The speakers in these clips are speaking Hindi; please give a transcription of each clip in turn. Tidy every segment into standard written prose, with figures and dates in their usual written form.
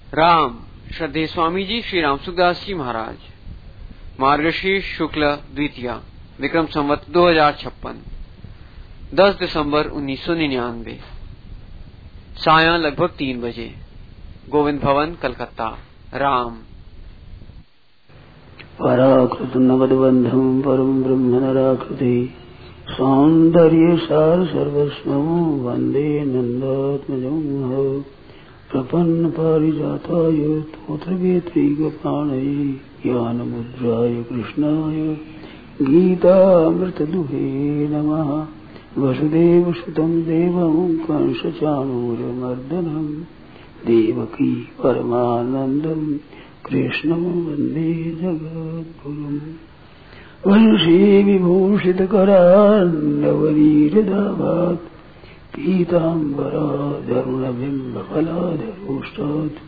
राम श्रद्धेय स्वामी जी श्री राम सुखदास जी महाराज। मार्गशीर्ष शुक्ल द्वितीया, विक्रम संवत 2056, 10 दिसंबर 1999, सायं लगभग 3 बजे, गोविंद भवन कलकत्ता। राम पराकृत नवदबंधम परम ब्रह्म नराकृति सौंदर्य सार सर्वस्वं वंदे नंदात्मजं प्रपन्न पारिजाताय तोत्रवेत्रैकपाणये ज्ञानमुद्राय कृष्णाय गीतामृतदुहे नमः। वसुदेवसुतं देवं कंसचाणूरमर्दनं देवकी परमानन्दं कृष्णं वन्दे जगद्गुरुम्। वंशी विभूषितकरान्नवनीरदाभात् पीताम्बराधरुणबिम्बफलाधरोष्टात्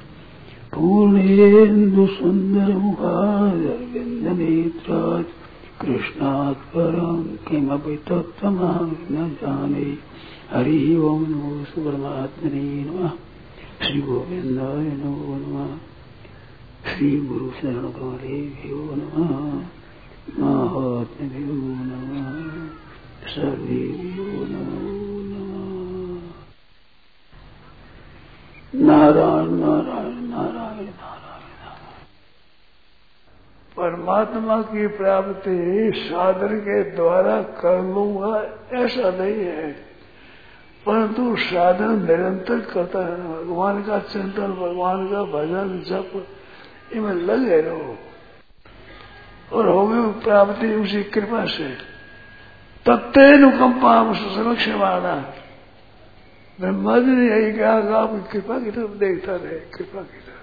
पूर्णेन्दुसुन्दरमुखादरविन्दनेत्रात् कृष्णात् परं किमपि तत्त्वमहं न जाने। हरि ओं नमो परमात्मने नमः। श्री गोविन्दाय नमो नमः। श्री गुरु शरण कमलेभ्यो नमः। महात्म्यो नमः। सर्वेभ्यो नमो नमः। नारायण नारायण नारायण नारायण। परमात्मा की प्राप्ति साधन के द्वारा कर लूंगा ऐसा नहीं है, परंतु साधन निरंतर करता है। भगवान का चिंतन, भगवान का भजन, जप, इनमें लगे रहो और होगी प्राप्ति उसी कृपा से। तत्तेनुकंपा सुलक्षमाना। ब्रह्मा जी ने यही कहा कि आपकी कृपा की तरफ देखता रहे, कृपा की तरफ।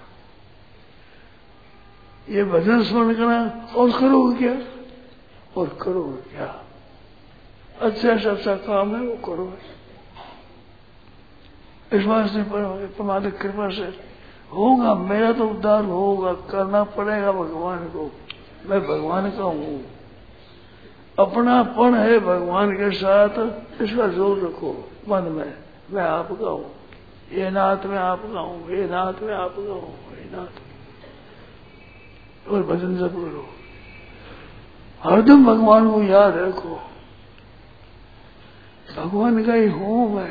ये भजन स्मरण करना और करोगे क्या, और करोगे क्या? अच्छा से अच्छा काम है वो करो। इस बात से परमात्मा की कृपा से होगा, मेरा तो उद्धार होगा। करना पड़ेगा भगवान को। मैं भगवान का हूँ, अपनापन है भगवान के साथ, इसका जोर रखो मन में। मैं आपका हूँ, ये नाथ में आपका हूँ, ये नाथ में आपका हूँ, ये नाथ। और भजन जप करो, हरदम भगवान को याद रखो। भगवान का ही हूँ मैं।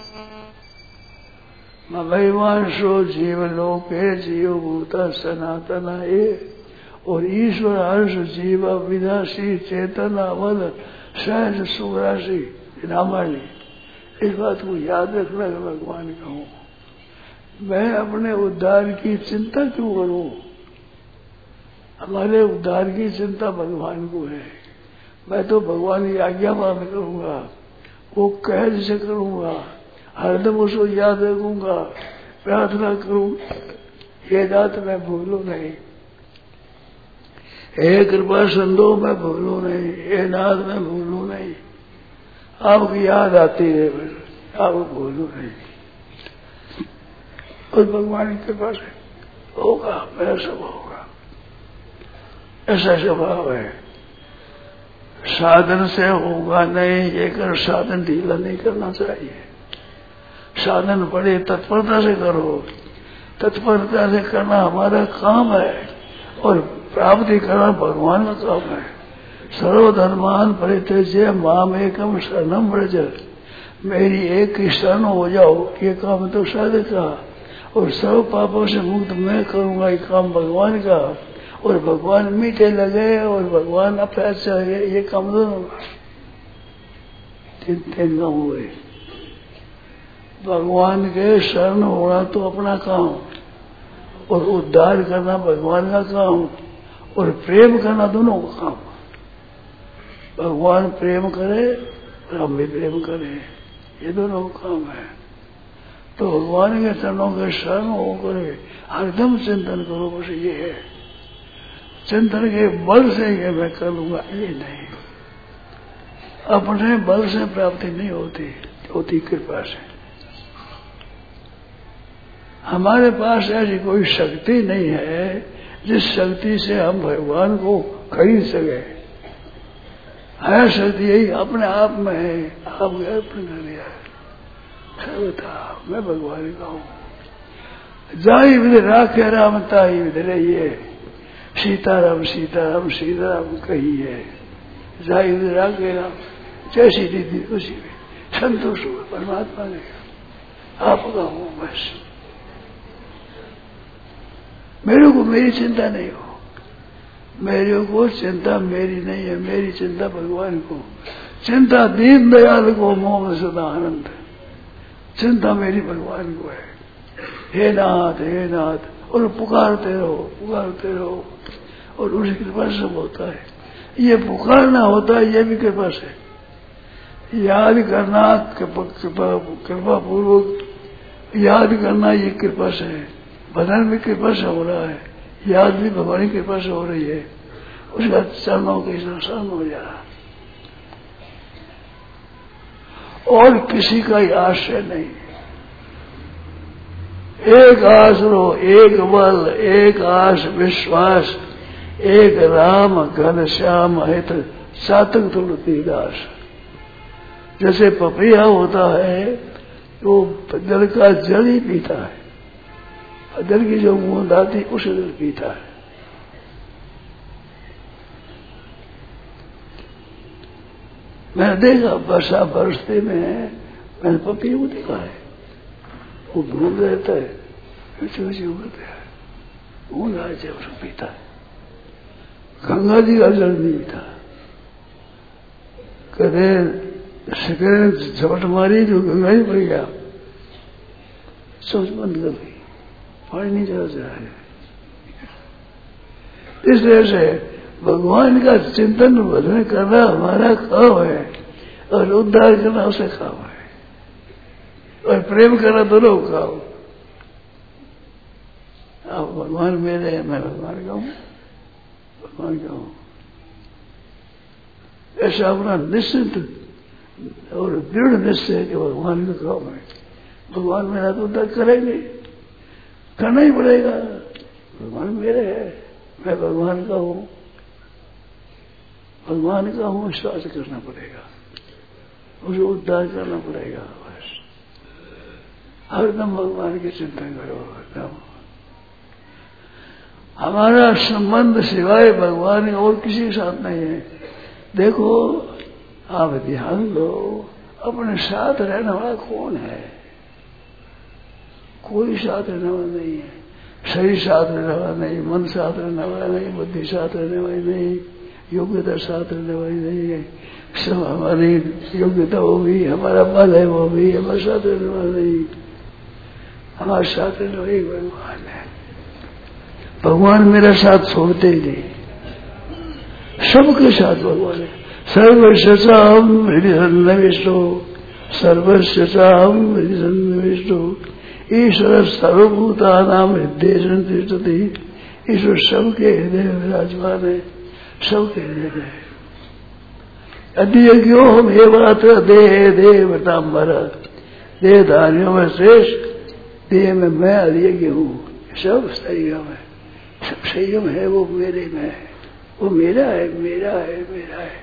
भगवानशो जीवलोके जीव भूता सनातन ए। और ईश्वर हर्ष जीव विनाशी चेतना वल सहज सुराशि रामायण। इस बात को याद रखना कि भगवान का हूँ। मैं अपने उद्धार की चिंता क्यों करूं? हमारे उद्धार की चिंता भगवान को है। मैं तो भगवान की आज्ञा पालन करूंगा, वो कह जिसे करूंगा, हरदम उसको याद रखूंगा, प्रार्थना करूंगा, ये दात मैं भूलू नहीं, हे कृपा सिंधु मैं भूलू नहीं, हे नाथ मैं भूलू नहीं। आपकी याद आती है, आप भूलू नहीं। और भगवान की कृपा से होगा, मेरा सब होगा। ऐसा स्वभाव है। साधन से होगा नहीं, ये कर साधन ढीला नहीं करना चाहिए। साधन बड़े तत्परता से करो। तत्परता से करना हमारा काम है, और प्राप्ति करना भगवान का काम है। सर्वधर्मान परित्यज्य माम एकम शरणम व्रज। मेरी एक ही शरण हो जाओ, ये काम तो साधक का। और सर्व पापों से मुक्त मैं करूंगा ये काम भगवान का। और भगवान मीठे लगे और भगवान अच्छा है, ये काम दोनों तीन काम हुए। भगवान के शरण होना तो अपना काम, और उद्धार करना भगवान का काम, और प्रेम करना दोनों का काम। भगवान प्रेम करे और हम भी प्रेम करें, ये दोनों का काम है। तो भगवान के चरणों के शरण होकर हरदम चिंतन करो, बस ये है। चिंतन के बल से ये मैं कर लूंगा, ये नहीं। अपने बल से प्राप्ति नहीं होती, होती कृपा से। हमारे पास ऐसी कोई शक्ति नहीं है जिस शक्ति से हम भगवान को खरीद सके। है शक्ति यही अपने आप में है, आपके अर्पण कर दिया है। सर्वथा मैं भगवान का हूँ। जाई विद राखे राम ताई विद रहिए, सीताराम सीताराम सीताराम कहिए, जाई विद राखे राम, जैसी दीदी उसी में संतोष हुआ परमात्मा ने, आपका हूं बस, मेरे को मेरी चिंता नहीं हो, मेरे को चिंता मेरी नहीं है, मेरी चिंता भगवान को, चिंता दीन दयाल को, मोह में सदा आनंद, चिंता मेरी भगवान को है। हे नाथ हे नाथ, और पुकारते रहो और उसी कृपा से सब होता है। ये पुकारना होता है, ये भी कृपा से, याद करना कृपा पूर्वक याद करना, ये कृपा से है, बदन भी कृपा से हो रहा है, याद भी भगवान की कृपा से हो रही है, उसका चरणों के शरण हो जा रहा, और किसी का आश्रय नहीं। एक आस रो, एक बल, एक आस विश्वास, एक राम घन श्याम हित, सातक तुलसीदास। जैसे पपैया होता है वो जल का जल ही पीता है, जल की जो बूंद आती उसे जल पीता है। मैंने देखा वर्षा बरसते में, मैंने पपैया को देखा है, वो बूंद रहता है, ऊंचे उगलता है, बूंद आ जाए उसको पीता है। गंगा जी का जल नहीं पीता, कदे शिकर झपट मारी जो गंगा ही पड़ गया, सोच बंद कर गई, पानी नहीं चला जा रहा है। इस तरह से भगवान का चिंतन भजन करना हमारा काम है, और उद्धार करना उसे काम है, और प्रेम करना दोनों काम। आप भगवान मेरे हैं, मैं भगवान का हूं, भगवान का हूं, ऐसा अपना निश्चित और दृढ़ निश्चय है कि भगवान का काम है। भगवान मेरा तो उद्धार करेंगे, करना ही पड़ेगा, भगवान मेरे है, मैं भगवान का हूं, भगवान का हूं, विश्वास करना पड़ेगा, उसे उद्धार करना पड़ेगा। बस हरदम भगवान की चिंता करो, हरदम। हमारा संबंध सिवाय भगवान के और किसी के साथ नहीं है। देखो आप ध्यान दो, अपने साथ रहने वाला कौन है? कोई साथ रहने वाला नहीं है, शरीर साथ रहने वाला नहीं, मन साथ रहने वाला नहीं, बुद्धि साथ रहने वाली नहीं, योग्यता साथ रहने वाली नहीं है। सब हमारी योग्यता वो भी, हमारा बल है वो भी, हमारे साथ रहने वाला नहीं, हमारे साथ रहने वाला एक भगवान है। भगवान मेरा साथ छोड़ते ही नहीं, सबके साथ भगवान है। सर्वस्य चाहं हृदि सन्निविष्टो, सर्वस्य चाहं हृदि सन्निविष्टो, ईश्वर सर्वभूतानां हृदय संतिष्ठति। ईश्वर सबके हृदय में विराजमान है, सबके हृदय में है। अध्यज्ञो हम हेवात्र देह देवतांबर, देहधारियों में श्रेष्ठ, देह में मैं अध्यज्ञ हूँ। सब संयम है, सब संयम है, वो मेरे में है, वो मेरा है, मेरा है, मेरा है।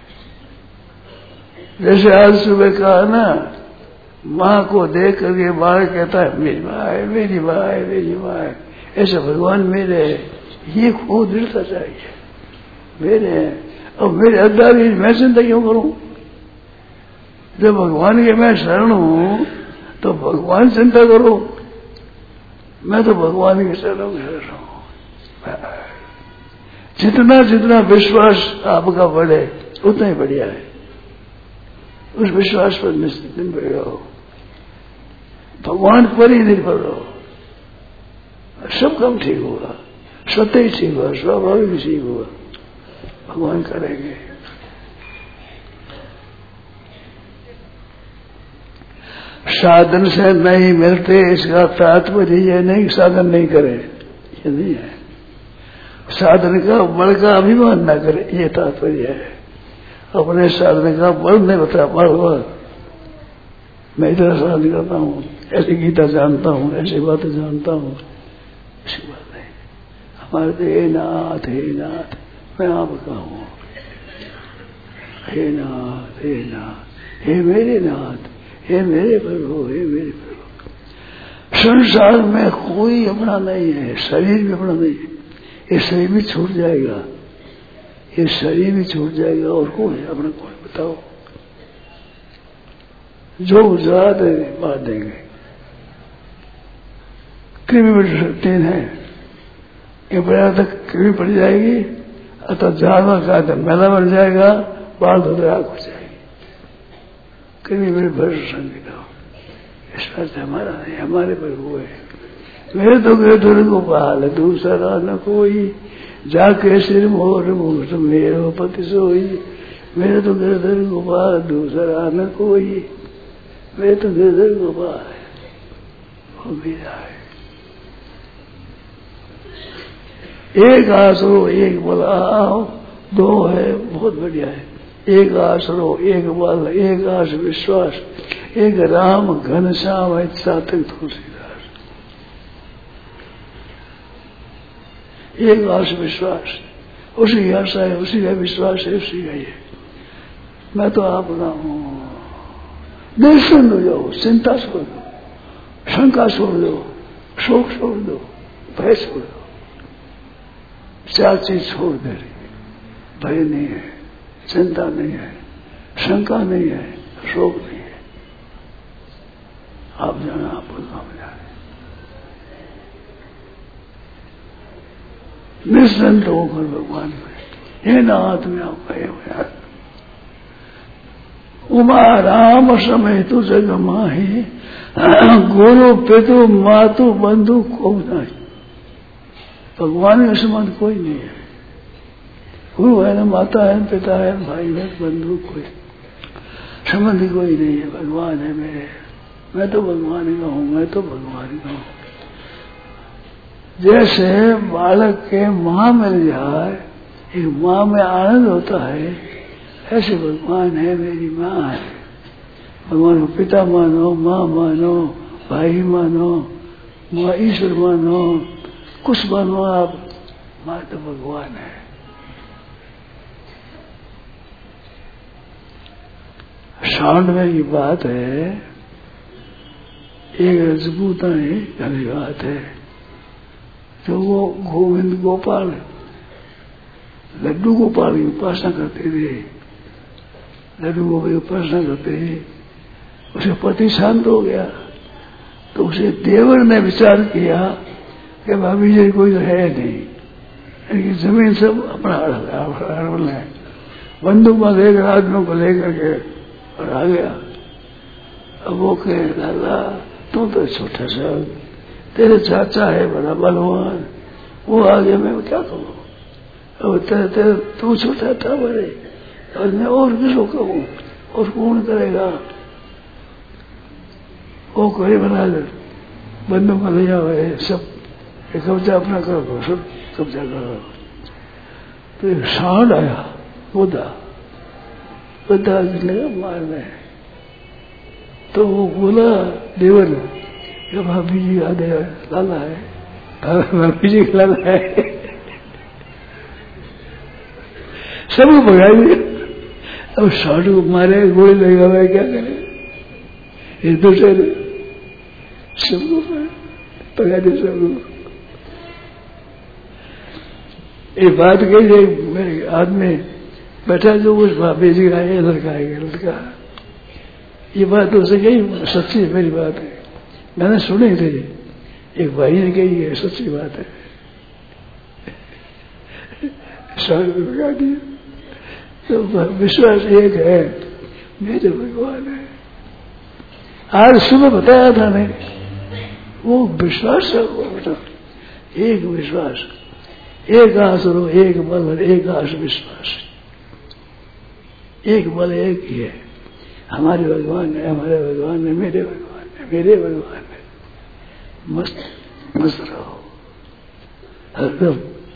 जैसे आज सुबह कहा ना, माँ को देख करके बाल कहता है मेरी माँ है, मेरी माँ है, मेरी माँ है। ऐसे भगवान मेरे है, ये खूब दृढ़ता चाहिए, मेरे हैं। और मेरे अद्दारी मैं चिंता क्यों करूं? जब भगवान के मैं शरण हूं तो भगवान चिंता करो, मैं तो भगवान के शरण में रह रहा हूं। जितना जितना विश्वास आपका बढ़े उतना ही बढ़िया है, उस विश्वास पर निर्भर रहो, भगवान पर ही निर्भर रहो, सब काम ठीक होगा, स्वतः ही ठीक होगा, स्वाभाविक ठीक होगा, भगवान करेंगे। साधन से नहीं मिलते इसका तात्पर्य यह नहीं कि साधन नहीं करे, ये नहीं है। साधन का बल का अभिमान न करे, ये तात्पर्य है। अपने साधन का बल नहीं बता पाऊंगा, मैं इतना साधन करता हूँ, ऐसी गीता जानता हूँ, ऐसी बातें जानता हूँ, ऐसी बात नहीं। हमारे तो हे नाथ हे नाथ, मैं आपका हूँ, हे नाथ हे नाथ, हे मेरे नाथ, हे मेरे प्रभु, हे मेरे प्रभु। संसार में कोई अपना नहीं है, शरीर भी अपना नहीं है। ये शरीर भी छूट जाएगा, ये शरीर भी छूट जाएगा, और कौन है अपना? कौन बताओ? जो गुजरात है बात देंगे। कृमि है, ये बड़ा तक कृमि पड़ जाएगी, अतः जानवर का तो मैला बन जाएगा, बाल धोते आग हो जाएगी। कृमि मेरे भर संगीता इस पर से हमारा नहीं, हमारे पर हुए। मेरे तो गिरधर गोपाल दूसरा न कोई, जाके सिर मोर मुठ मेरो पति सोई। मेरे तो गिरधर गोपाल दूसरा न कोई, मेरे तो गिरधर गोपाल वो मेरा है। एक आसरो एक बल आओ, दो है बहुत बढ़िया है। एक आसरो एक बल, एक आस विश्वास, एक राम घनश्याम है सातक तुलसीदास। एक आस विश्वास, उसी की आशा है, उसी का विश्वास है, उसी का ये। मैं तो अपना हूं। निश्चिंत हो जाओ, चिंता छोड़ दो, शंका छोड़ दो, शोक छोड़ दो, भय छोड़ दो। चार चीज छोड़ दे रही। भय नहीं है, चिंता नहीं है, शंका नहीं है, शोक नहीं है। आप जाना, आप काम जाने। निश्चिंत होकर भगवान में, हे नाथ में आप गए हुए। उमा राम समय तु जग माही, गुरु पितु मातु बंधु को नहीं। भगवान के समान कोई नहीं है। गुरु है ना, माता है, पिता है, भाई है, बंधु कोई संबंधी कोई नहीं है। भगवान है मेरे, मैं तो भगवान का हूं, मैं तो भगवान का हूं। जैसे बालक के माँ मिल जाए, एक माँ में आनंद होता है, ऐसे भगवान है मेरी माँ है। भगवान को पिता मानो, माँ मानो, भाई मानो, माँ ईश्वर मानो, कुछ मानो आप, माँ तो भगवान है। सांडवे की बात है, एक रजपूतानी की बात है। तो वो गोविंद गोपाल लड्डू गोपाल की उपासना करते थे, लड्डू गोपाल की उपासना करते थे। उसे पति शांत हो गया, तो उसे देवर ने विचार किया कि भाभी जी कोई तो है नहीं, इनकी जमीन सब अपना हड़बड़ है। बंदूक में लेकर आदमियों को लेकर के और आ गया। अब वो कहे, दादा तू तो छोटा सा, तेरे चाचा है बड़ा बलवान, वो आगे मैं क्या करूं? अब तेरे तू छोटा था बड़े, और मैं और किसको कहूं, और कौन करेगा? वो कोई बना दे, बंदूक में ले जाओ, सब कब्जा अपना करो, सब कब्जा करो। तो एक सांड आया, बुद्धा लगा मारने। तो वो बोला देवर कि भाभी जी का लाला है, भाभी जी का लाला है। सबको भगा दिया। अब सांड को मारे, गोली लगा हुआ है, क्या करे? एक दूसरे सबको भगा दिया सबको। ये बात कही, मेरे आदमी बैठा जो उस भाभी जी का ये लड़का है, लड़का। ये बात तो उसे कही, सच्ची मेरी बात है, मैंने सुनी थी, एक भाई ने कही है, सच्ची बात है। साल लगा दिया। तो विश्वास एक है, मेरे भगवान है। आज सुबह बताया था नहीं, वो विश्वास है, वो बेटा एक विश्वास, एक आसरो एक बल, एक आस विश्वास। एक बल एक ही है, हमारे भगवान है, हमारे भगवान है, मेरे भगवान है, मेरे भगवान है। मस्त मस्त रहो, हरदम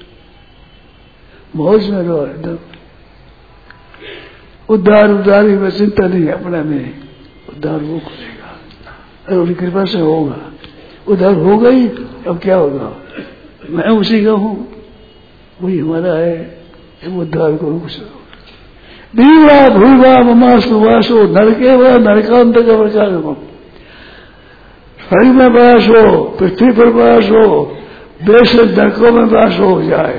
मौज में रहो, हरदम उद्धारी में चिंता नहीं, अपना में उद्धार वो करेगा, और उनकी कृपा से होगा। उद्धार होगा ही, अब क्या होगा? मैं उसी का हूं, वही हमारा है, उद्धार को कुछ दीवा भूवा ममा सुवासो नरके व नरकांत का प्रचार। स्वर्ग में वास हो, पृथ्वी पर वास हो, देश नरकों में वास हो जाए,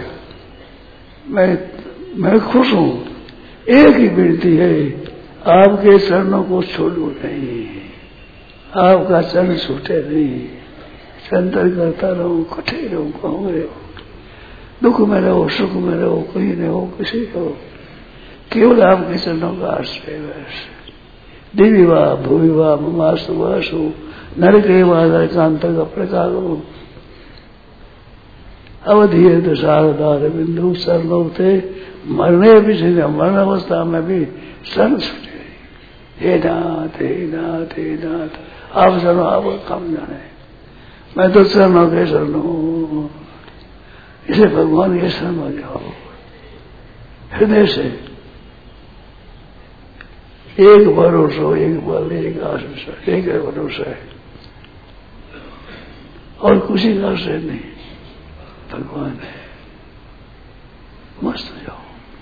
मैं खुश हूं। एक ही विनती है, आपके चरणों को छोड़ो नहीं, आपका चरण छूटे नहीं। संतर करता रहो, कठे रहो, कहूँ रहो, दुख में रहो, सुख में रहो, कहीं रहो, किसी हो, केवल आपके चरणों का आश्रय बस। दिव्य वा भूवि वा ममास्तु वासु नरके वा नरकांतक प्रकार हो। अवधि दशारदार बिंदु शरणों थे, मरने भी से मरण अवस्था में भी शरण छूटे। हे नाथ, हे नाथ, हे नाथ, आप चरणों आप काम जाने, मैं तो चरणों के शरण हूं। इसे भगवान के शरण हो जाओ, हृदय से एक भरोसा, एक बल, एक आश्रय, एक भरोसा है और किसी का आश्रय नहीं, भगवान है। मस्त हो जाओ,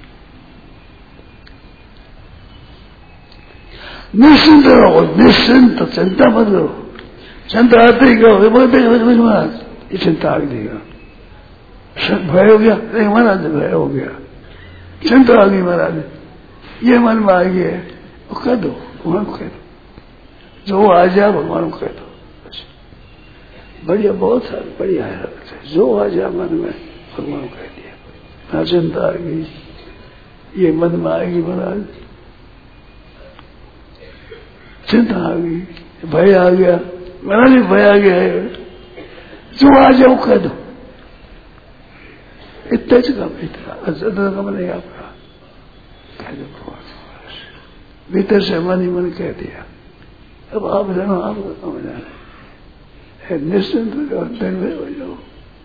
निश्चिंत रहो, निश्चिंत, चिंता मत करो। चिंता आते ही कहो महाराज ये चिंता आ देगा, भय हो गया, नहीं महाराज भय हो गया, चिंता आ गई महाराज, ये मन में आ गया, वो कह दो, भगवान को कह दो, जो आ जाए भगवान को कह दो। बढ़िया, बहुत सारे बढ़िया है, जो आ जाए मन में भगवान को कह दिया। हाँ चिंता आ गई, ये मन में आएगी महाराज, चिंता आ गई, भय आ गया महाराज, भय आ गया है, जो आ जाओ कह दो। इतना कम, इतना ज्यादा कम नहीं आपका, कह दो भगवान। भीतर से मन ही मन कह दिया, अब आप जानो, आपका कम जाने, निश्चिंत हो जाओ, निर्भय हो जाओ।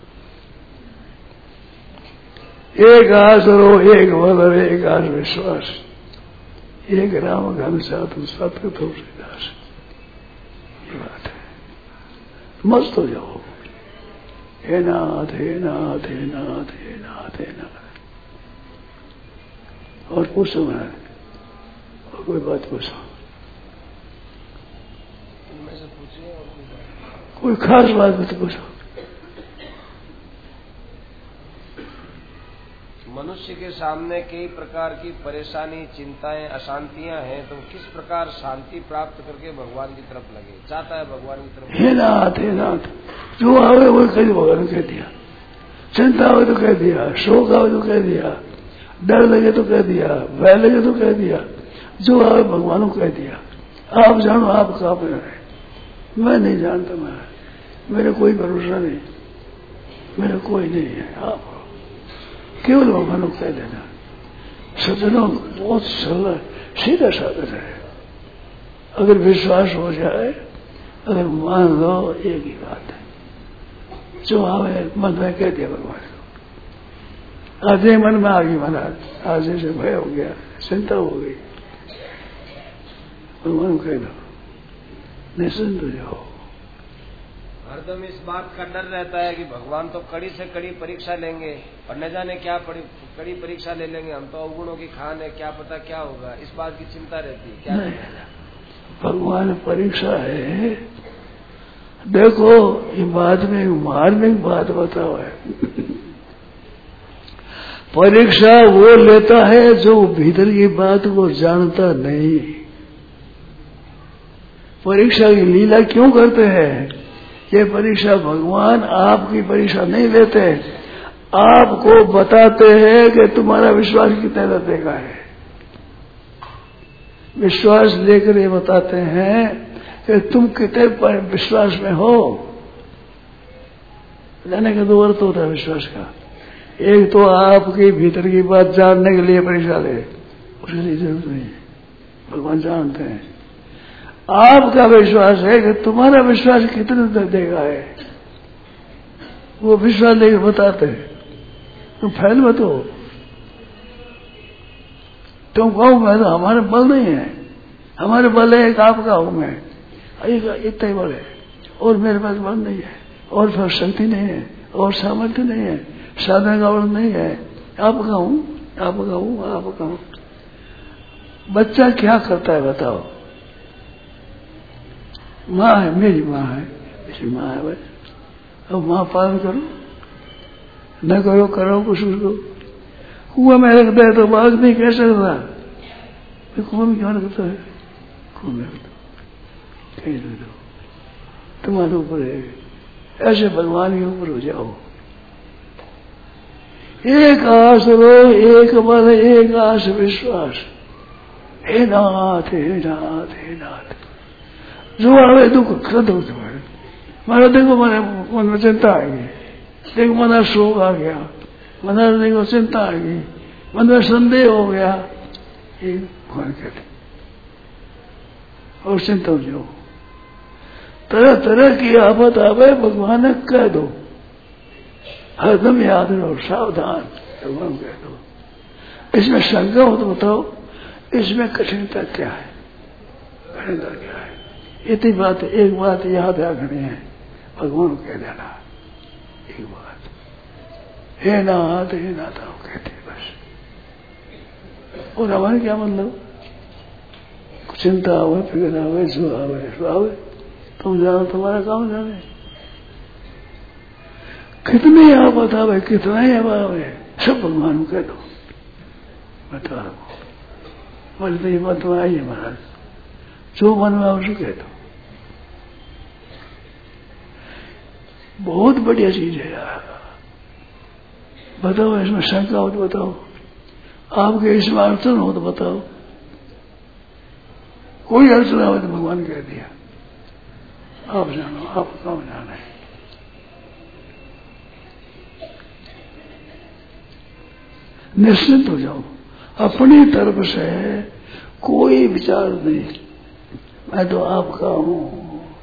एक आस रो, एक बल, एक आस विश्वास, एक राम घन साधु सतगत हो दास। ये बात है, मस्त हो जाओ। हे नाथ, हे नाथ, हे नाथ, हे नाथ, हे नाथ। और पूछो महाराज, और कोई बात पूछो, कोई खास बात मत पूछो। मनुष्य के सामने कई प्रकार की परेशानी, चिंताएं, अशांतियां हैं, तो किस प्रकार शांति प्राप्त करके भगवान की तरफ लगे, चाहता है भगवान की तरफ। हे नाथ, हे नाथ, जो आवे वो कह भगवान कह दिया, चिंता आवे तो कह दिया, शोक आवे तो कह दिया, डर लगे तो कह दिया, भय लगे तो कह दिया, जो आवे भगवान को कह दिया। आप जानो आप कहाँ पर है, मैं नहीं जानता, मैं मेरा कोई भरोसा नहीं, मेरा कोई नहीं है, आप केवल भगवान को कह देना। सज्जनों बहुत सरल सीधा साधन है, अगर विश्वास हो जाए, अगर मान लो, एक ही बात है, जो आवे मन में कह दिया भगवान को। आज मन में आ गई महाराज, आज से भय हो गया, चिंता हो गई, भगवान को कह दो, निश्चिंत हो जाओ। हरदम इस बात का डर रहता है कि भगवान तो कड़ी से कड़ी परीक्षा लेंगे, और न जाने क्या कड़ी परीक्षा ले लेंगे, हम तो अवगुणों की खान है, क्या पता क्या होगा, इस बात की चिंता रहती है। क्या भगवान परीक्षा है, देखो ये बाद में मार्मिक बात बताओ है। परीक्षा वो लेता है जो भीतर की बात को जानता नहीं। परीक्षा की लीला क्यों करते हैं? ये परीक्षा भगवान आपकी परीक्षा नहीं लेते, आपको बताते हैं कि तुम्हारा विश्वास कितने दर्जे का है। विश्वास लेकर ये बताते हैं कि तुम कितने विश्वास में हो। जाने का दो अर्थ होता है विश्वास का। एक तो आपकी भीतर की बात जानने के लिए परीक्षा ले, उसके लिए जरूरत नहीं है, भगवान जानते हैं। आपका विश्वास है कि तुम्हारा विश्वास कितने दर्जे का है, वो विश्वास लेकर बताते हैं। तुम फैल मत हो, तुम कहो मैं तो हमारे बल नहीं है, हमारे बल है एक आपका हूं मैं, इतना ही बल है, और मेरे पास बल नहीं है, और फिर शक्ति नहीं है, और सामर्थ्य नहीं है, साधन का बल नहीं है, आपका हूं, आपका हूं, आपका हूं। बच्चा क्या करता है बताओ? माँ है, मेरी माँ है, इसमें माँ है भाई। अब माँ पालन करो, न करो करो कुछ उसको। कुआं में रखता है तो बाघ नहीं कह सकता, कुआं में क्यों रखता है? कुआं में रख दो, कहीं रख दो, तुम्हारे ऊपर है। ऐसे भगवान के ऊपर हो जाओ। एक आस लो, एक मन, एक आस विश्वास। हे नाथ हे नाथ हे नाथ, जो आवे दुख कर दो तुम्हारे। मारा देखो मैंने मन में चिंता आ गई, देखो मना शोक आ गया, मना देखो चिंता आ गई, मन में संदेह हो गया, ये भगवान कहते और चिंता हो जाओ। तरह तरह की आफत आवे भगवान ने कह दो, हरदम याद रहो, सावधान भगवान कह दो। इसमें शंका हो तो बताओ, इसमें कठिनता क्या है? कठिनता क्या है? इतनी बात, एक बात याद रखनी है, भगवान को कह देना एक बात, हे नाथ हे नाथ कहते बस। और हमारे क्या मतलब? चिंता आवे, फिक्र आवे, जो आवे सो आवे, तुम जानो, तुम्हारा काम जाने। कितने आफत आवे, कितना ही आवे, सब भगवान को कह दो। बता दो बोले तो ये बात तो आई है महाराज, जो मन में आवश्य कह दो। बहुत बढ़िया चीज है यार। बताओ, इसमें शंका हो तो बताओ, आपके इसमें अड़चन हो तो बताओ। कोई अड़चन हो तो भगवान कह दिया, आप जानो, आप काम जाना है। निश्चिंत हो जाओ, अपनी तरफ से कोई विचार नहीं, मैं तो आपका हूं।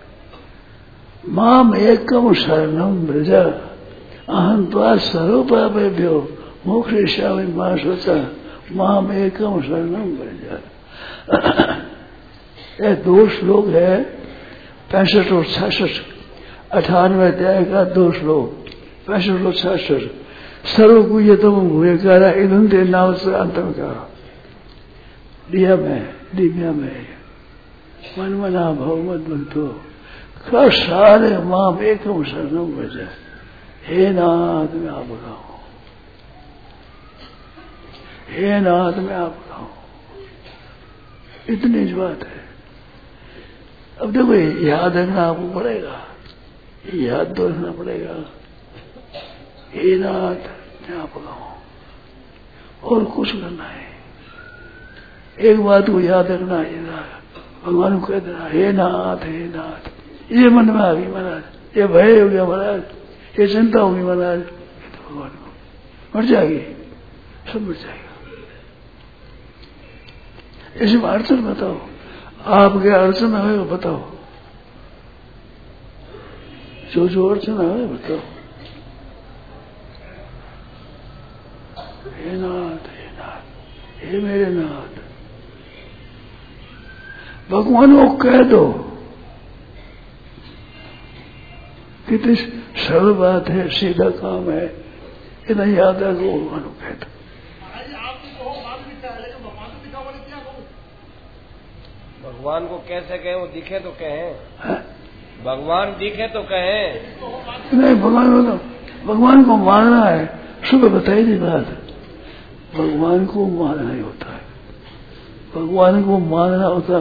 माम एकम शरणम ब्रज अहं त्वा सर्वपापेभ्यो मोक्षयिष्यामि मा शुचा माम एकम शरणम ब्रज। ये 2 श्लोक है, 65 और 66, 98 अध्याय का 2 श्लोक, 65 और 66। सर्वकुयतम भूयकारा इदंते नाव से अंतम का दिया में मन मना भगवत भक्तो सारे माम एकम शरणम ब्रज। हे नाथ मैं आपका हूं, हे नाथ मैं आपका हूं, इतनी बात है। अब देखो याद रखना आपको पड़ेगा, याद तो रखना पड़ेगा, हे नाथ मैं आपका हूं, और कुछ करना है। एक बात को याद रखना है, भगवान को कह देना हे नाथ हे नाथ। ये मन में आ गई महाराज, ये भय हो गया महाराज, ये चिंता होगी महाराज, तो भगवान को मर जाएगी, सब मर जाएगा। ऐसी अड़चन बताओ, आपके अड़चन आए बताओ, जो अड़चन आए बताओ। हे नाथ हे नाथ हे मेरे नाथ, भगवान को कह दो। कितनी सरल बात है, सीधा काम है, इतना याद रखो, भगवान को कह दो। भगवान को कैसे कहें? वो दिखे तो कहें, भगवान दिखे तो कहें। नहीं, भगवान को मानना है। सुबह बताई थी बात, भगवान को मानना ही होता है, भगवान को मानना होता है।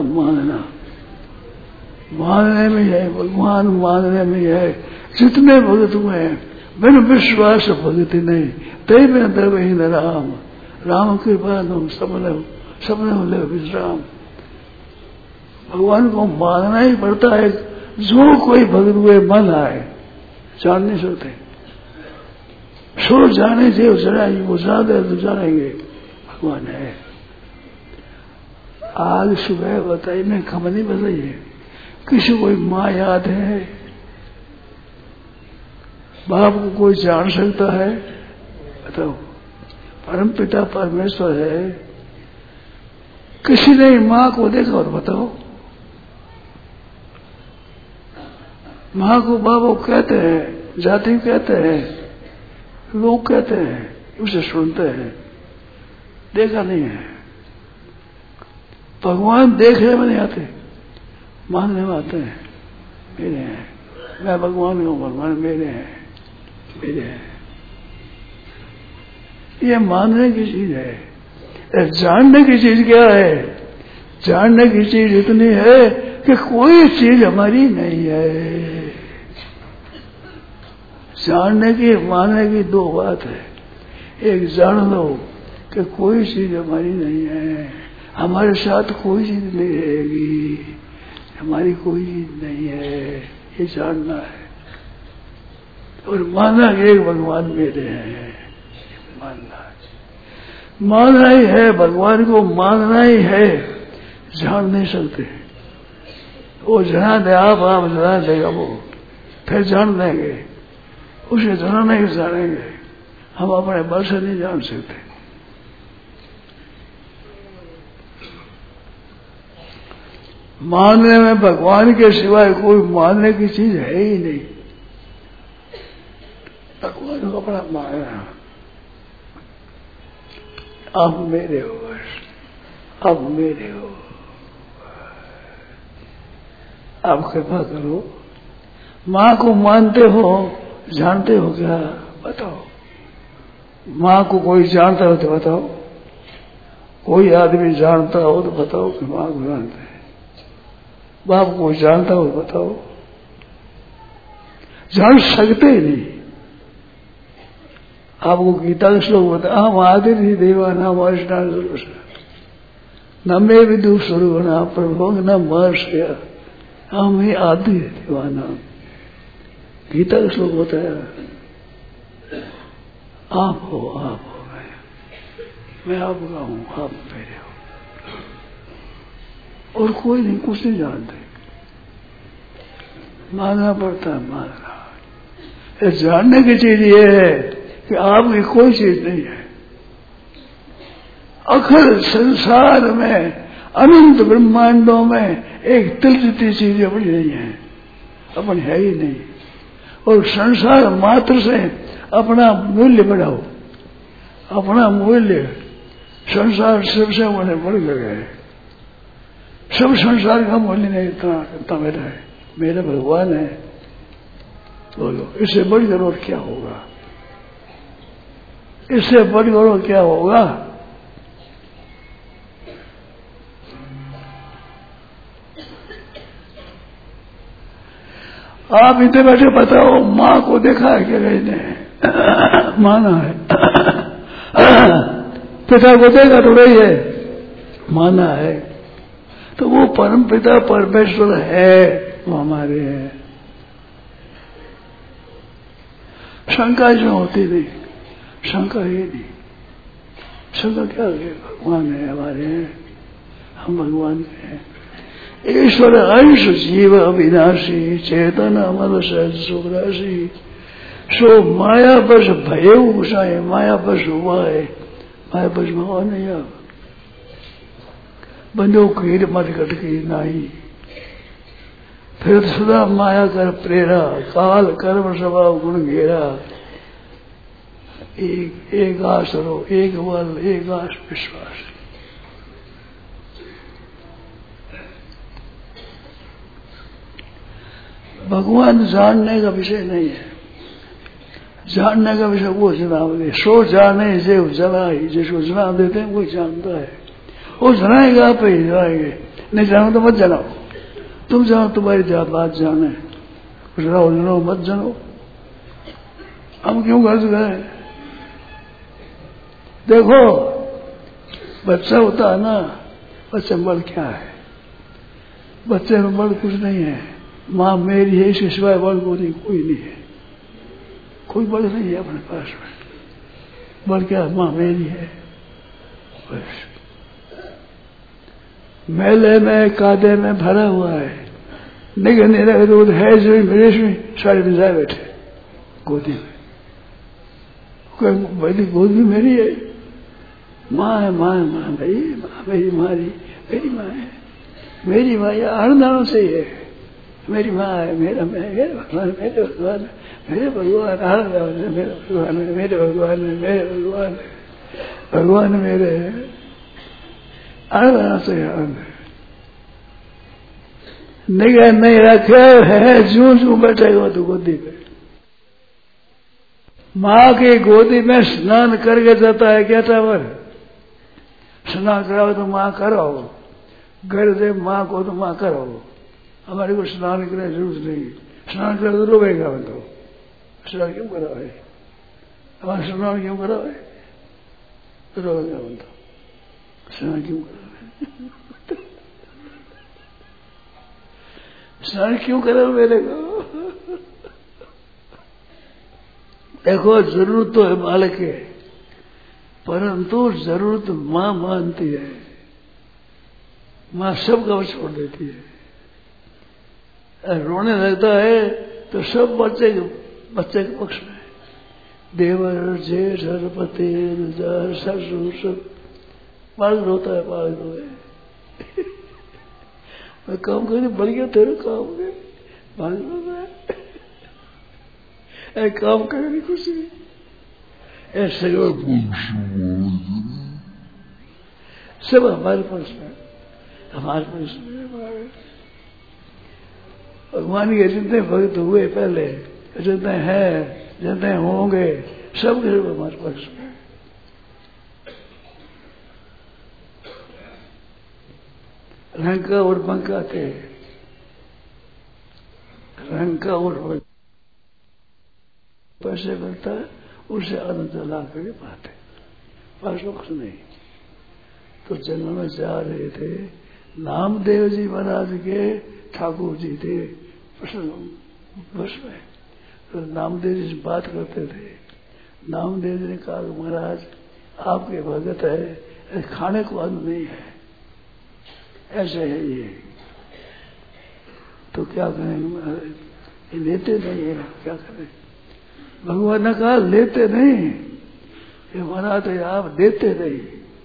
मानने में है भगवान, मानने में है। जितने भगत हुए हैं, बिन विश्वास भगति नहीं, तय में दरवहीन राम, राम कृपा तुम सबने ले विश्राम। भगवान को मानना ही पड़ता है। जो कोई भगत हुए मन आए, जान नहीं सकते, सो जाने से वो ज्यादा तो जानेंगे भगवान है। आज सुबह बताई, मैं खबर नहीं बताई है, किसी कोई माँ याद है, बाप को कोई जान सकता है? बताओ, परम पिता परमेश्वर है, किसी ने माँ को देखा और बताओ। माँ को बाबा कहते हैं, जाति कहते हैं, लोग कहते हैं, उसे सुनते हैं, देखा नहीं है। भगवान देखने में नहीं आते, मानने में आते हैं। मेरे हैं मैं भगवान हूँ, भगवान मेरे हैं, मेरे हैं। ये मानने की चीज है। जानने की चीज क्या है? जानने की चीज इतनी है कि कोई चीज हमारी नहीं है। जानने की मानने की दो बात है। एक जान लो कि कोई चीज हमारी नहीं है, हमारे साथ कोई चीज नहीं रहेगी, हमारी कोई चीज नहीं है, ये जानना है। और मानना एक भगवान मेरे हैं, मानना है। मानना ही है, भगवान को मानना ही है, जान नहीं सकते। वो जना दे आप जना देगा वो, फिर जान देंगे। उसे जना नहीं जानेंगे, हम अपने बल से नहीं जान सकते। मानने में भगवान के सिवाय कोई मानने की चीज है ही नहीं। भगवान को अपना मानना, आप मेरे हो, बस आप मेरे हो, आप कृपा करो। माँ को मानते हो, जानते हो क्या? बताओ। माँ को कोई जानता हो तो बताओ, कोई आदमी जानता हो तो बताओ कि माँ को जानते हैं। बाप को जानता हो तो बताओ। जान सकते ही नहीं। आपको गीता के श्लोक बता, हम आदि ही देवाना वर्षना न मे विदु स्वरूपना प्रभो न महर्षया, हम ही आदि देवाना। गीता का श्लोक बताया, आप हो मैं आपका हूं, आप मेरे हो, और कोई नहीं, कुछ नहीं जानते। मानना पड़ता है, मानना। जानने की चीज ये है कि आपकी कोई चीज नहीं है। अखिल संसार में, अनंत ब्रह्मांडों में एक तिल जितनी चीज अपनी नहीं है, अपन है ही नहीं। और संसार मात्र से अपना मूल्य बढ़ाओ, अपना मूल्य। संसार सबसे बड़े बढ़ गए, सब संसार का मूल्य नहीं इतना मेरा है, मेरा भगवान है। बोलो, इससे बढ़कर और क्या होगा? इससे बढ़कर और क्या होगा? आप इतने बैठे बताओ, माँ को देखा है क्या? कहने माना है। पिता को देखा तो रही है, माना है। तो वो परम पिता परमेश्वर है, वो हमारे हैं। शंका जो होती नहीं, शंका ही नहीं। शंका क्या है? भगवान है, हमारे हैं, हम भगवान के हैं। ईश्वर अंश जीव अविनाशी चेतन अमल सहज सुखराशि सो माया बस भय उषाए, माया बस हुआ है, माया बस भगवान नहीं। आप बंदो कीर मत कटकी नाही, फिर सदा माया कर प्रेरा, काल कर्म स्वभाव गुण घेरा। एक आस रो, एक बल, एक आस विश्वास। भगवान जानने का विषय नहीं है। जानने का विषय वो जनाब दे, सो जाने से जना ही, जिसको जना देते हैं वो जानता है। वो जनाएगा आप ही जनाएंगे, नहीं जानो तो मत जनाओ। तुम जानो, तुम्हारी बात जाने, जनाओ जनाओ मत जनो। हम क्यों गर्ज गए? देखो, बच्चा होता है ना, बच्चे में बल क्या है? बच्चे में बल कुछ नहीं है। माँ मेरी है, इसके सिवाय बल को नहीं, कोई नहीं है, कोई बल नहीं है अपने पास में। बल क्या? माँ मेरी है बस। मेले में कादे में भरा हुआ है, निगह निरह दूध है जो मेरे सारे बिजाए बैठे गोदी में। कोई गोदी मेरी है, माँ है, माँ है, माँ भाई, माँ मेरी मारी, मेरी माँ है, मेरी माँ या अनदानों से ही है। मेरी माँ है, मेरा मैं, मेरे भगवान, मेरे भगवान, मेरे भगवान, मेरे भगवान, मेरे भगवान, मेरे भगवान, भगवान मेरे है, अनदानों से आनंद है। निगाह नहीं रखे है जू जू बैठेगा तो गोदी में। माँ की गोदी में स्नान करके जाता है क्या टावर? स्नान कराओ तो माँ कराओ, घर दे माँ को तो माँ कराओ। हमारे को स्नान करने की जरूरत नहीं। स्नान करे तो रोएगा मतलब। स्नान क्यों करा है? हमारा स्नान क्यों करा है? रोएगा मतलब। स्नान क्यों करा है? स्नान क्यों करा मेरे को? देखो जरूरत तो है मालिक है, परंतु जरूरत माँ मानती है। माँ सब का छोड़ देती है। रोने लगता है तो सब बच्चे के पक्ष में। देवर जेठ हरपति ससुर सब बालक रोता है, बालक रोए। मैं काम करने बढ़ गया तेरे काम में, बालक रोता है। काम करने की खुशी ऐसे सब हमारे पक्ष में, हमारे पक्ष में। भगवान के जितने भक्त हुए पहले, जितने हैं, जितने होंगे, सब के सब हमारे पक्ष में। रंका और बंका के, रंका और पैसे बनता है उसे आनंद ला करके पाते, पक्ष नहीं। तो जंगल में जा रहे थे, नामदेव जी महाराज के ठाकुर जी थे बस में। तो नामदेव जी से बात करते थे। नामदेव जी ने कहा महाराज आपके भगत है, खाने को अन्न नहीं है, ऐसे है ये, तो क्या करेंगे महाराज? ये लेते नहीं है, क्या करें? भगवान ने कहा लेते नहीं, ये महाराज आप देते नहीं।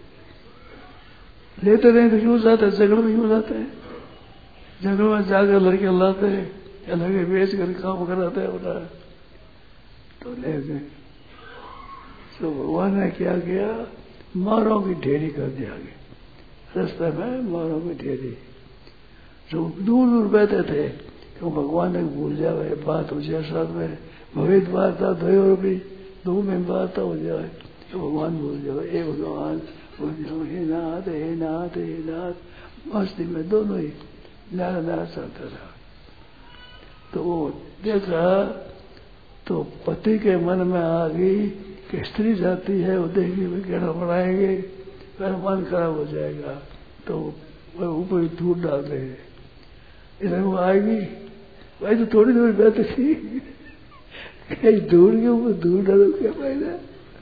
लेते नहीं तो क्यों जाते? जंगल में क्यों जाते हैं? जंगल में जाकर लड़के लाते हैं या लड़के बेच कर काम कराते हैं अपना, तो ले गए। तो भगवान ने क्या किया? मारों की ढेरी कर दिया आगे रास्ते में, मारों की ढेरी। जो दूर दूर बैठे थे क्यों भगवान ने भूल जाए, बात हो जाए साथ में, भवित बात था दो में बात हो जाए तो भगवान भूल जाए। हे भगवान हे नाथ हे नाथ हे नाथ, मस्ती में दोनों ही नारा नारा चलता था। तो वो देखा तो पति के मन में आ गई कि स्त्री जाती है, वो देखी में कहना बनाएंगे, मेरा मन खराब हो जाएगा, तो वह ऊपर दूध डाल रहे हैं। इधर वो आएगी, भाई तो थोड़ी देर बैठे थी, कहीं दूर के ऊपर दूध डालो क्या फायदा?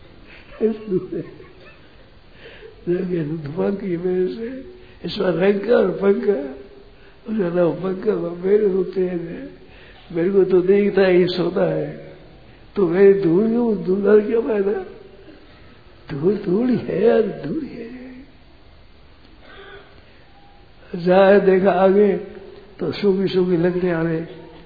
पंख की वजह से इस बार रंगा और पंखा, उसका नाम पंखा, मेरे को तेज है, मेरे को तो देखता है ये सोता है, तो मेरी धूल के ऊपर दूध डाल क्या फायदा? धूल थोड़ी है यार, धूल है। जाए देखा आगे तो सूखी सूखी लकड़ियां आ रही,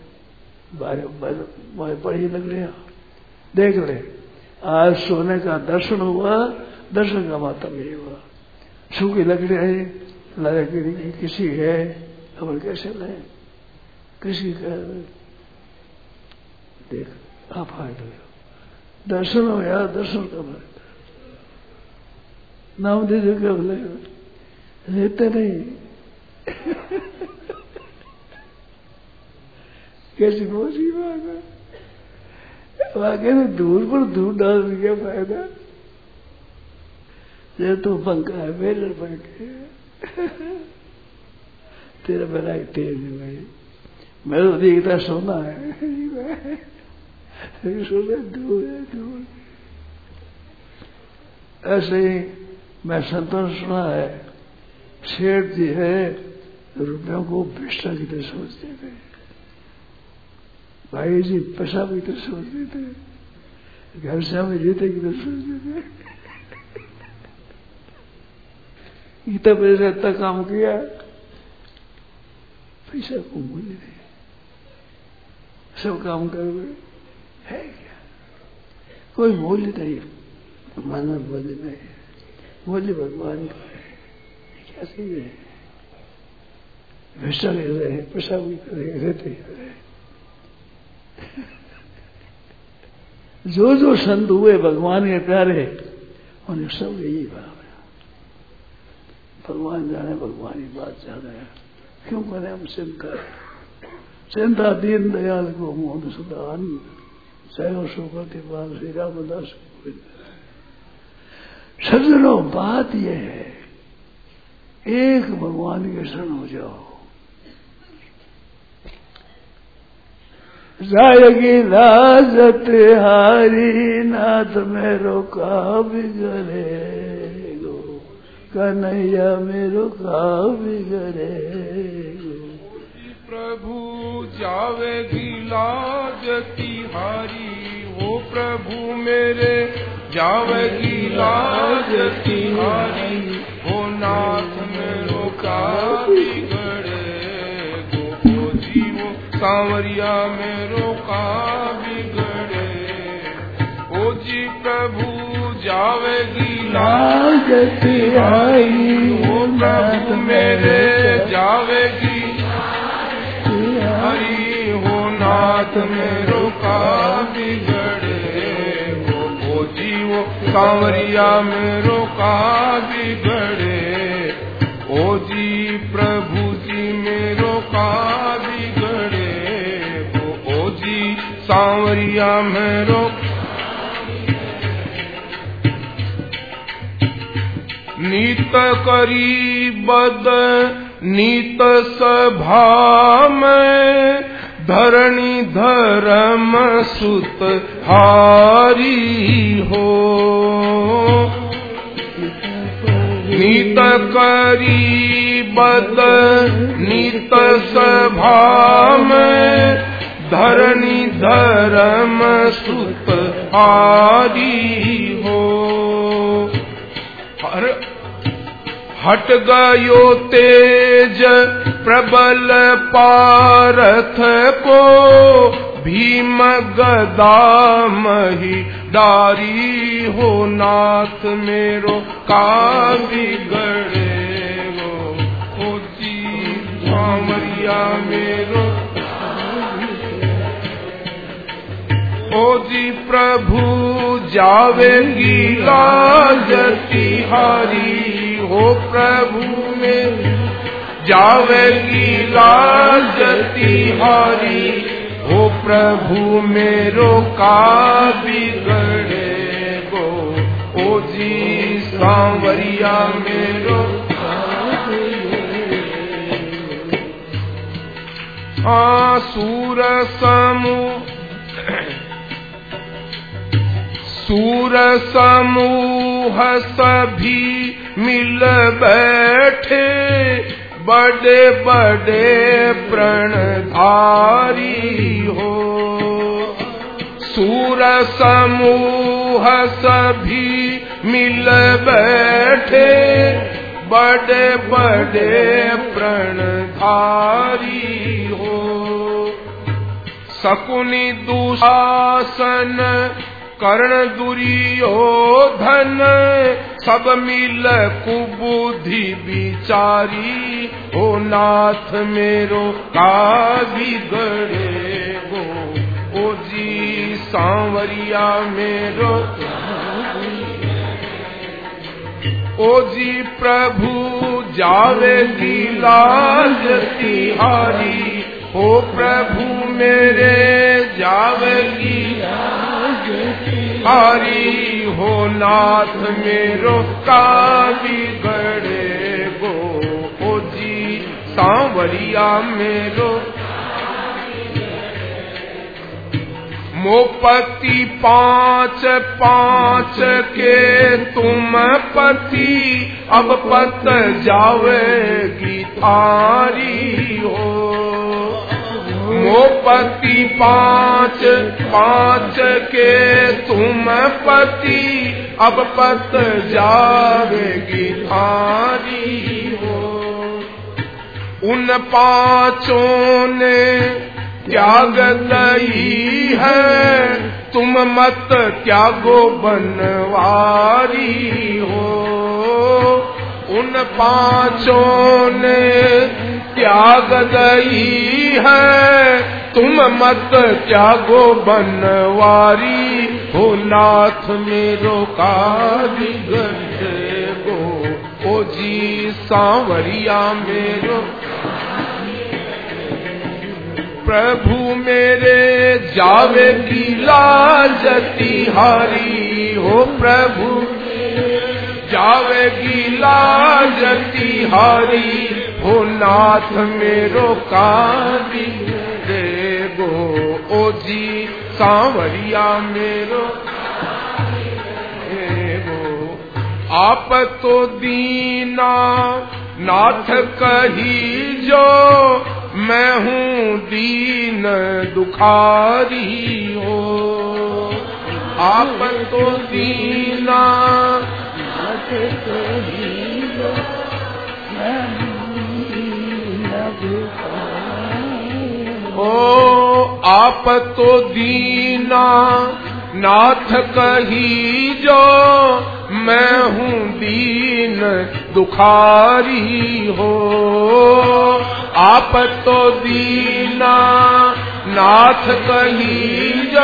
बड़ी लकड़ियां देख ले। आज सोने का दर्शन हुआ, दर्शन का मातम नहीं हुआ। सूखी लकड़ियां लगे किसी है, अब कैसे ले किसी का देख आप हार गए। दर्शन हो यार, दर्शन का बात नाम दे जो क्या बोले लेते नहीं। कैसी मोसी बात है, वाकई में दूर पर दूर डाल दिया फायदा। ये तो पंखा है, मेरे पंखे तेरा बड़ा ही तेज है भाई, मैं तो देखता सोना है, सोना दूर है दूर। ऐसे ही मैं संतोष सुना है, सेठ जी है रुपयों को भिक्षा की तरह सोचते थे, भाई जी पैसा की तरह सोचते थे, घर से हमें जीते की तरह सोचते थे। इतना पैसा इतना काम किया, पैसा को मूल्य नहीं, सब काम कर है क्या? कोई मूल्य नहीं, मानव मूल्य नहीं, मूल्य भगवान का है। क्या चीज है? वैसा भी रहे, पैसा भी करे, रहते ही रहे। जो जो संत हुए भगवान के प्यारे, उन्हें सब यही भाव है। भगवान जाने, भगवान की बात जाने, क्यों करें हम चिंता? चिंता दीन दयाल को मोद सुदान, चाहे सुखति पाल श्री रामदास। सज्जनों, बात यह है, एक भगवान के शरण हो जाओ, जाएगी लाजत हारी, नाथ मेरो का बिगड़ेगो, कन्हैया मेरो का बिगड़ेगो। प्रभु जावेगी लाजती हारी, वो प्रभु मेरे जावेगी लाजती हारी, वो नाथ मेरो का बिगड़ेगो, वो जीवो सांवरिया मेरो का बिगड़े। ओ जी प्रभु जावेगी लाजती हारी, वो प्रभु मेरे जावेगी हरि, हो नाथ मेरो का बिगड़े। वो जीवो सांवरिया मेरो का बिगड़े। ओ जी प्रभु जी मेरो का बिगड़े, ओ जी सांवरिया मेरो। नीत करी बद नीत सभा में, धरणी धर्म सुत हारी हो। नीत करी बद नीत सभा में, धरणी धर्म सुत हारी हो। हट गयो तेज प्रबल पारथ को, भीम गदा मही डारी हो, नाथ मेरो का बिगड़ेगो। ओ जी सांवरिया मेरो, ओ जी प्रभु जावेगी लाजती हारी, हो प्रभु में जावेगी लाजती हारी, हो प्रभु मेरो का बिगड़ेगो। ओ जी सांवरिया मेरो, सूर समूह सभी मिल बैठे, बड़े बड़े प्रणधारी हो। सूर समूह सभी मिल बैठे, बड़े बड़े प्रणधारी हो। शकुनि दुशासन कर्ण दुर्योधन, सब मिल कुबुद्धि विचारी, ओ नाथ मेरो का बिगड़ेगो। ओ जी सांवरिया मेरो, ओ जी प्रभु जावेगी लाजती हारी, ओ प्रभु मेरे जावेगी हारी, हो नाथ मेरो का बिगड़ेगो। ओ जी सांवरिया मेरो, मोपति पांच पांच के तुम पति, अब पत जावेगी थारी हो। मोपति पांच पांच के तुम पति, अब पत जावेगी थारी हो। उन पांचों ने त्याग दई है, तुम मत त्यागो बनवारी हो। उन पांचों ने त्याग दई है, तुम मत त्यागो बनवारी, हो नाथ मेरो काजी गए गो, ओ जी सांवरिया मेरो। प्रभु मेरे जावेगी लाजती हारी, हो प्रभु जावेगी लाजती हारी, हो नाथ मेरो काजी गो, ओ जी सांवरिया मेरो गो। आप तो दीना नाथ कही जो, मैं हूँ दीन दुखारी हो। आप तो दीना नाथ कही जो, मैं हूँ दीन दुखारी हो। आप तो दीना नाथ कही जो, मैं हूँ दीन दुखारी हो। आप तो दीना नाथ कही जो,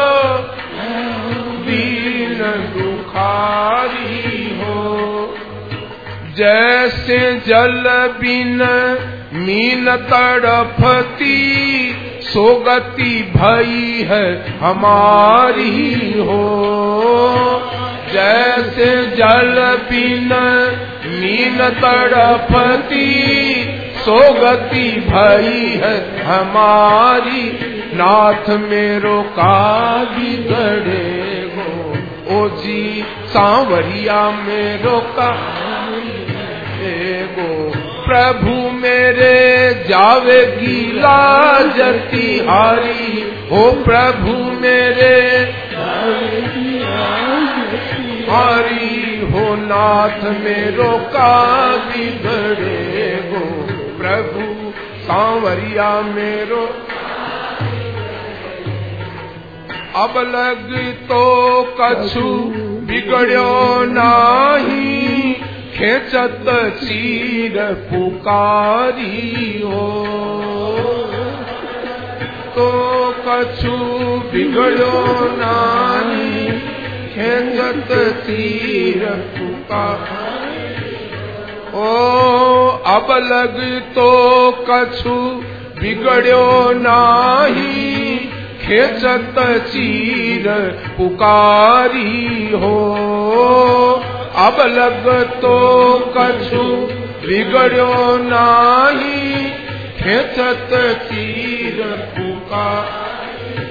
दीन दुखारी हो। जैसे जल बिन मीन तड़फती, सो गति भई है हमारी हो। जैसे जल बिन मीन तड़पती, सो गति भई है हमारी, नाथ मेरो काजी गड़े गो, ओ जी सांवरिया मेरो काजी गो। प्रभु मेरे जावेगी लाजती हारी, हो प्रभु मेरे हारी, हो नाथ मेरो काजी गड़े गो, प्रभु सांवरिया मेरो। अब लग तो कछु बिगड़ो नाही, खेचत चीर पुकारी हो। तो कछु बिगड़ो नाही, खेचत चीर पुकारी। ओ अब लग तो कछु बिगड़ो नाही, खेचत चीर पुकारी हो। अब लग तो कछु बिगड़ो नाही, खेचत चीर पुकारी।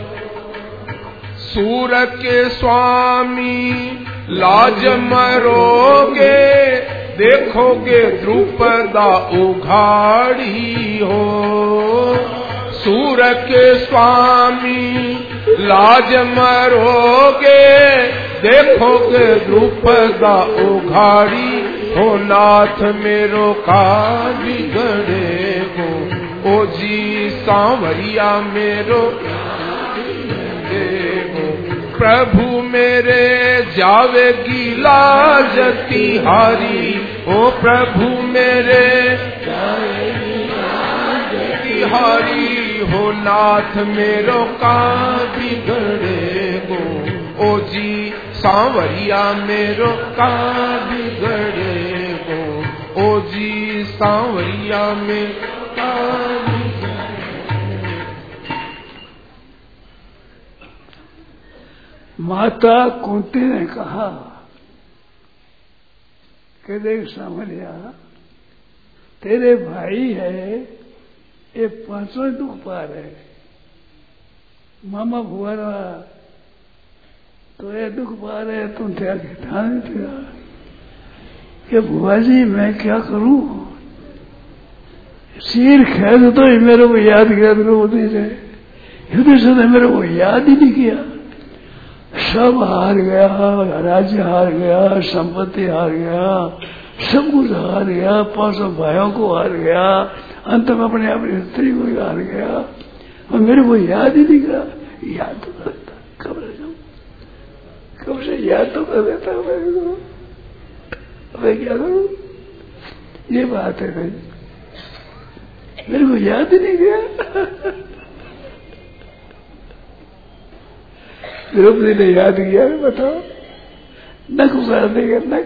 सूर के स्वामी लाज मरोगे, देखोगे द्रुपदा उघाड़ी हो। सूर के स्वामी लाज मरोगे, देखोगे द्रुपदा उघाड़ी हो। नाथ मेरो काजी गड़े गो, ओ जी सांवरिया मेरो गो। प्रभु मेरे जावेगी लाजती हारी, ओ प्रभु मेरे जावेगी लाजती हारी, हो नाथ मेरो काजी गड़े गो, ओ जी सांवरिया मेरो काजी गड़े गो, ओ जी सांवरिया मेरो काजी। माता कुंती ने कहा कि देख सांवरिया, तेरे भाई है, ये पांचों दुख पा रहे। मामा भुआरा तो ये दुख पा रहे, तुम क्या ध्यान दिया कि बुआ जी मैं क्या करूं? सिर खेद तो ही मेरे को याद किया द्रौपदी से, युधिष्ठिर ने मेरे को याद ही नहीं किया। सब हार गया, राज्य हार गया, संपत्ति हार गया, सब कुछ हार गया, 500 भाइयों को हार गया, अंत में अपने अपनी स्त्री को हार गया, और मेरे को याद ही नहीं करा। याद तो कर देता, कब से याद तो कर देता मेरे को, मैं क्या करूं? ये बात है भाई। मेरे को याद ही नहीं गया। द्रौपदी ने याद किया, बताओ नक उतार देगा, नक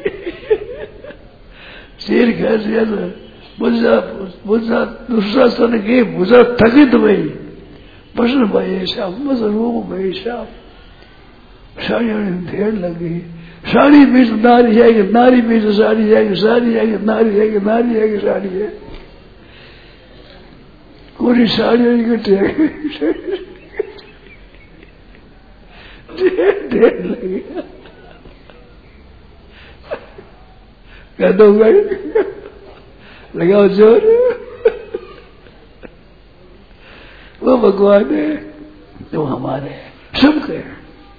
शेर कैसे बुझा दुशासन के बुझा थकित भई प्रश्न भय श्याम बस रूप भय श्याम। साड़ी ढेर लगी, साड़ी बीच नारी जाएगी, नारी बीच साड़ी जाएगी, साड़ी जाएगी नारी जाएगी, नारी जाएगी साड़ी जाएगी, पूरी साड़ी इकट्ठी ढेर लगी। कह दो भाई लगाओ जोर। वो भगवान है जो हमारे सबके हैं।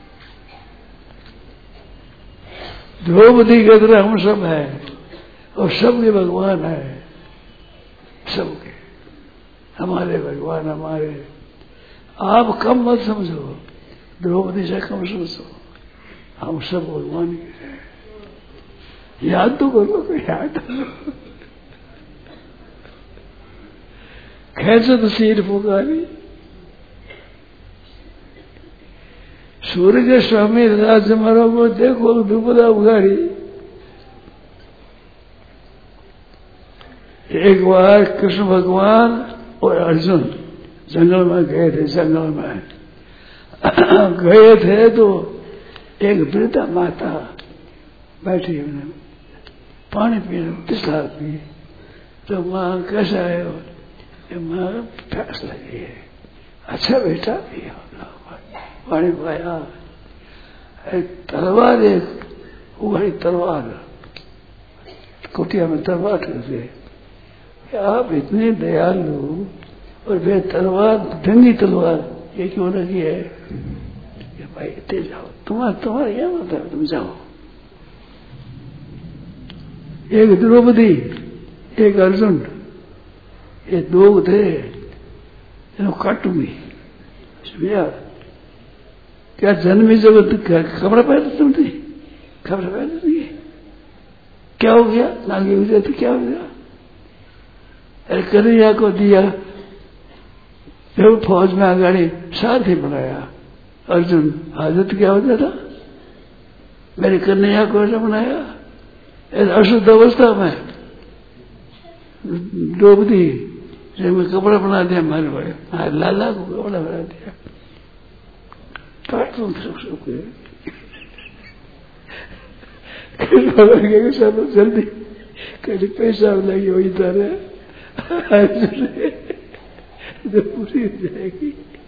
द्रौपदी के तरह हम सब हैं और सबके भगवान है, सबके हमारे भगवान हमारे। आप कम मत समझो, द्रौपदी से कम समझो, हम सब भगवान के हैं। याद तो करो, याद कैसे तो सिर पुकारी सूर्य के स्वामी राज मारो को देखो दुबला उगाड़ी। एक बार कृष्ण भगवान और अर्जुन जंगल में गए थे। जंगल में गए थे तो एक वृद्धा माता बैठी, उन्हें पानी पीने तिसला पी। तो माँ कैसा है? माँ प्यास लगी है। अच्छा बेटा पिया, पानी पाया। एक तलवार, एक उघड़ी तलवार, कुटिया में तलवार थे। आप इतने दयालु और वे तलवार ढंगी तलवार ये क्यों लगी है? कि भाई इतने जाओ, तुम्हारा क्या मतलब, तुम जाओ। एक द्रौपदी, एक अर्जुन, ये दो थे काटूंगी। क्या जन्मी जगत खबर पैदा तुम थी? खबर पैदा नहीं। क्या हो गया? नागे हो जाए तो क्या हो गया? अरे कन्हैया को दिया, जब फौज में आगाड़ी सारथी बनाया अर्जुन, हाजत क्या हो जाता? मेरे कन्हैया को ऐसा बनाया अशुद्ध अवस्था में। द्रौपदी से मैं कपड़ा बना दिया, मारे भाई लाला को कपड़ा बना दिया। काट तुम सब जल्दी कहीं पैसा लगी वही तरह पूरी हो जाएगी।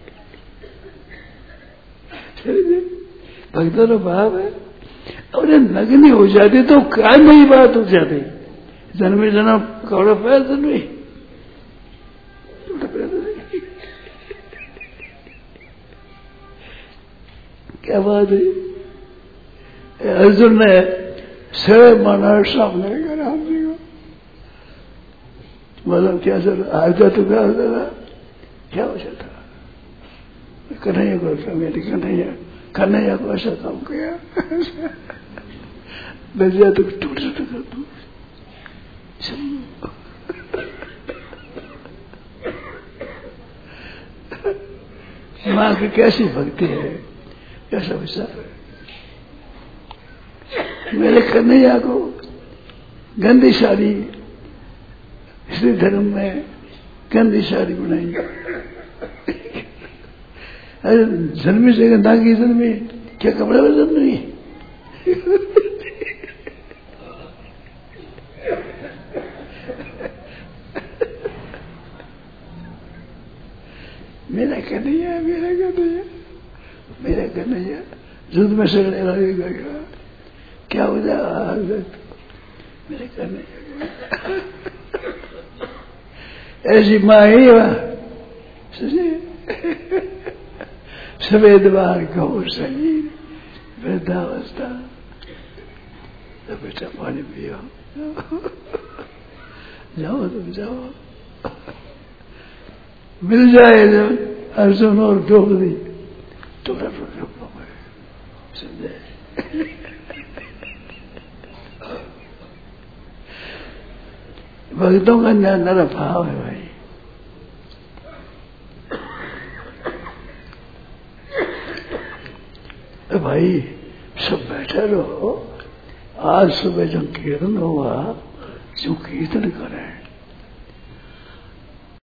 भक्तों का भाव है। और नगनी हो जाती तो क्या नई बात हो जाती। जन्मे जन्म कपड़ा पैर तो नहीं, क्या बात है। अर्जुन ने सड़े माना सामने राम जी को, मतलब क्या सर आजा तो क्या होता था, क्या हो जाता? कन्हैया को मेरी कन्हैया को ऐसा काम किया, मैं जा तो टूट कर दू। माँ की कैसी भक्ति है, कैसा विचार है। मेरे कन्हैया को गंदी साड़ी, श्री धर्म में गंदी साड़ी बनाई। अरे जन्मी से नागी जन्मी, क्या कपड़े में जन्मी? मेरा कन्हैया, मेरा कन्हैया, मेरा कन्हैया जुद में सगड़े लगेगा, क्या हो जाए मेरे कन्हैया। ऐसी माँ ही सफेद बाल घोर शरीर वृद्धावस्था। तो बेटा पानी पियो, जाओ तुम जाओ। मिल जाए जब अर्जुन और द्रौपदी तो समझे। भक्तों का नरा भाव है भाई। भाई सब बैठे रहो, आज सुबह जो कीर्तन हुआ जो कीर्तन करें,